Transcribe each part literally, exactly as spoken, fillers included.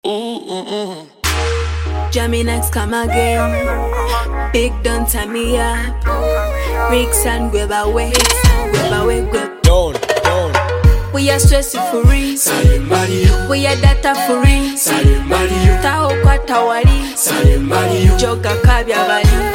Mm-mm-mm. Jaminax come again. Big Don Tamia. Ricks and Gweba way. Gweba way, Gweba. Down, down. We are stressing for real. Salim Mario. We are data for real. Salim Mario. Tao kwa tawari. Salim Mario. Joga kabya bali.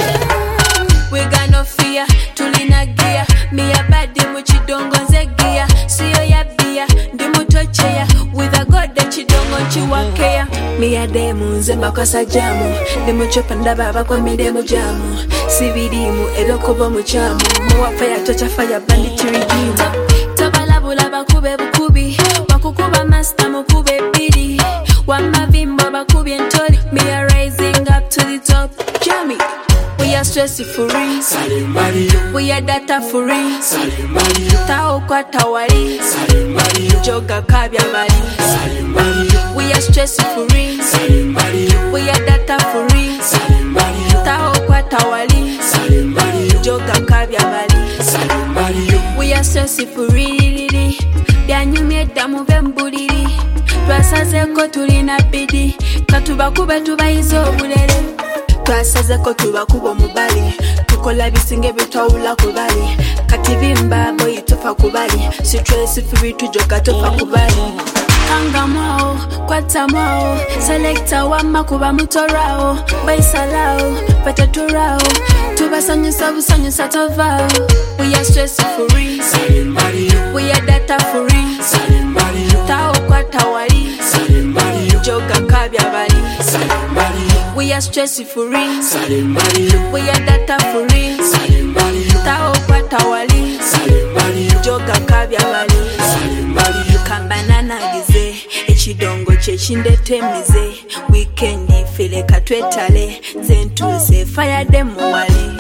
We got no fear. Tulina gear. Me a badi muchidongo nzegia. Siyo ya bia. Ndimu tocheya. With a god that chidongo chiwakea. Me a demu nzemba kwa sajamu. Ndimu chopanda baba kwa midemu jamu. Sividimu elokobo muchamu. Mwa fire tocha fire bandit rigimu. Tobalabula bakube bukubi. Wakukuba master mukube bidi. Wamavimbo bakubi entoli. Me a rising up to the top. Jammy. We are stressing for real. Salim Mario. We are data for real. Salim Mario. Tao kwa tawari. Salim Mario. Joga kabya bali. Salim Mario. We are stressing for real. Salim Mario. We are data for real. Salim Mario. Tao kwa tawari. Salim Mario. Joga kabya bali. Salim Mario. We are stressing for real. Byanyumye damu bembuliri. Twasazeko tulina bidi. Katuba kube tubayizo obulere. Twasazeko tubakuba omubali. Tukola bisinge bitwawula kubali. Kati bimba boyi tofa kubali. Stress fibitu joka tofa kubali. Kanga mwao, kwata mwao. Selecta wama kuba mutorao. Baisalao, pataturao. Tubasanyusa busanyusa tovao. We are stressing for real. Salim Mario. We are data for real. Salim Mario. Tao kwa tawari. Salim Mario. Joga kabya bali. Salim Mario. We are stressing for real. Salim Mario. We are data for real. Salim Mario. Tao kwa tawali. Salim Mario. Joga kabya bali. Salim Mario. Kambanana gize. Ekidongo kye kindetemize. Weekend ifile katwetale. Zentuse fire dem wali.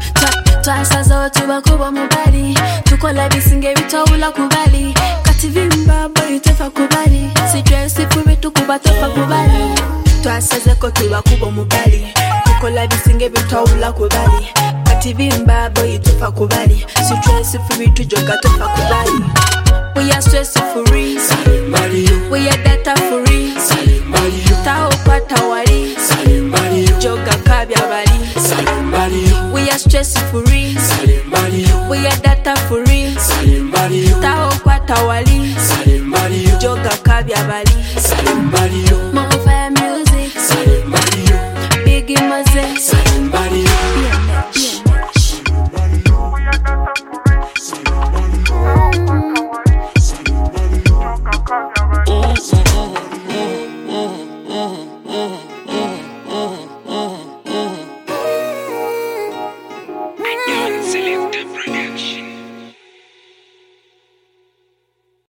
Twasazo tubakuba mubali. Tukola bisinge bitawula kubali. Kati vimba boy tofa kubali. Stress fibitu kuba tofa kubali. Twasazeko tubakuba mubali. Tukola bisinge bitawula kubali. Kati vimba boy tofa kubali. Stress fibitu joga tofa kubali. We are stressing for real. Salim Mario. We are data for real. Salim Mario. Tao kwa tawari. Salim Mario. Joga kabya bali. Salim Mario. We are stressing for real. Salim Mario. We are data for real. Salim Mario. Tao kwa tawali. Salim Mario. Joga kabya bali. Salim Mario. More fire music. Salim Mario. Biggie Mose. Salim Mario. Silly.